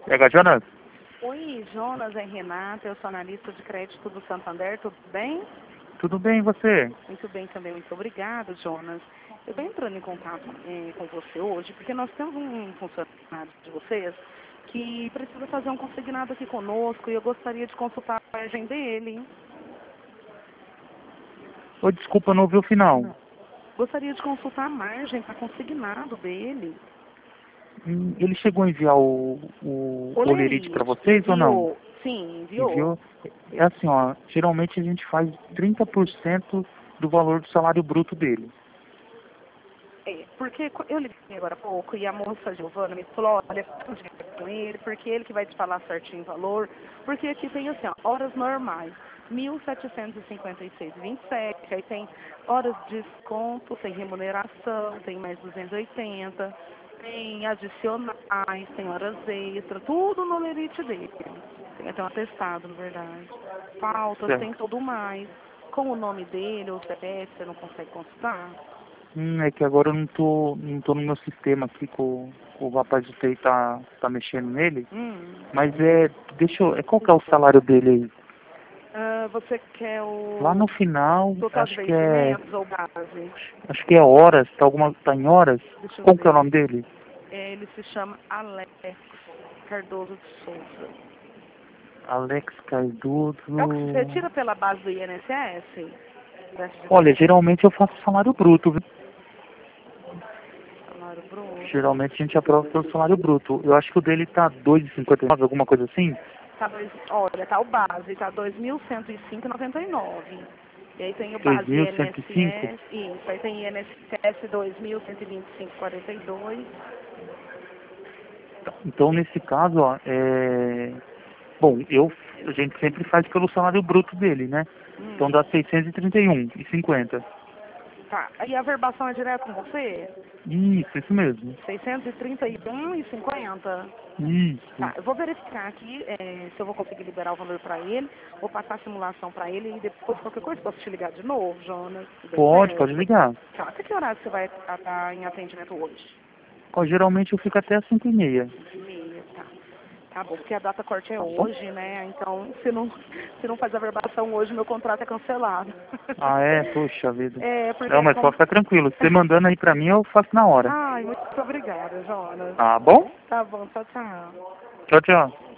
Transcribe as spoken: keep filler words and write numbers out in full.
E aí, Jonas? Oi, Jonas, é Renata, eu sou analista de crédito do Santander, tudo bem? Tudo bem, e você? Muito bem também, muito obrigada, Jonas. Eu estou entrando em contato eh, com você hoje, porque nós temos um funcionário de vocês que precisa fazer um consignado aqui conosco e eu gostaria de consultar a margem dele. Ô, desculpa, não ouvi o final. Gostaria de consultar a margem para consignado dele. Hum, Ele chegou a enviar o, o olerite para Olerite, vocês ou não? enviou? Sim, enviou. Enviou? É assim, ó, geralmente a gente faz trinta por cento do valor do salário bruto dele. É, porque co- eu liguei agora há pouco e a moça Giovana me falou, olha, vamos ver com ele, porque ele que vai te falar certinho o valor, porque aqui tem assim, ó, horas normais, mil setecentos e cinquenta e seis vírgula vinte e sete, aí tem horas de desconto, tem remuneração, tem mais duzentos e oitenta, tem adicionais, tem horas extras, tudo no lerite dele. Tem até um atestado, na verdade. Faltas, Certo. tem tudo mais. Com o nome dele, ou C P F, você não consegue consultar? Hum, é que agora eu não tô, não tô no meu sistema aqui com, com o rapaz de T I tá, tá mexendo nele. Hum. Mas é, deixa eu, é, qual que é o salário dele aí? Ah, você quer Lá no o final, total de acho que é, vencimentos ou base? acho que é horas, tá, alguma, tá em horas? Deixa eu Qual que é o ver. nome dele? É, ele se chama Alex Cardoso de Souza. Alex Cardoso. É o que você tira pela base do I N S S? Preste Olha, atenção. geralmente eu faço salário bruto, viu? Salário bruto. Geralmente a gente aprova pelo salário bruto. Eu acho que o dele tá dois e cinquenta e nove, alguma coisa assim. Tá dois, olha, tá o base, tá dois mil cento e cinco vírgula noventa e nove. E aí tem o dois base mil cento e cinco. I N S S, isso, aí tem I N S S dois mil cento e vinte e cinco vírgula quarenta e dois. Então, nesse caso, ó, é... Bom, eu, a gente sempre faz pelo salário bruto dele, né? Então Hum, dá seiscentos e trinta e um e cinquenta. tá. E a verbação é direto com você? Isso, isso mesmo. seiscentos e trinta e um e cinquenta. Isso. Tá, eu vou verificar aqui eh, se eu vou conseguir liberar o valor para ele, vou passar a simulação para ele e depois qualquer coisa posso te ligar de novo, Jonas, se der Pode, pode certo. ligar. Tá, até que horário você vai estar em atendimento hoje? Ó, geralmente eu fico até às cinco e meia. cinco e meia, tá. Tá bom, porque a data corte é Tá bom? hoje, né? Então, se não, se não faz a verbação hoje, meu contrato é cancelado. Ah, é? Poxa vida. É, porque Não, é mas como... pode ficar tranquilo. Você mandando aí pra mim, eu faço na hora. Ai, muito obrigada, Jonas. Tá bom? Tá bom, tchau, tchau. Tchau, tchau.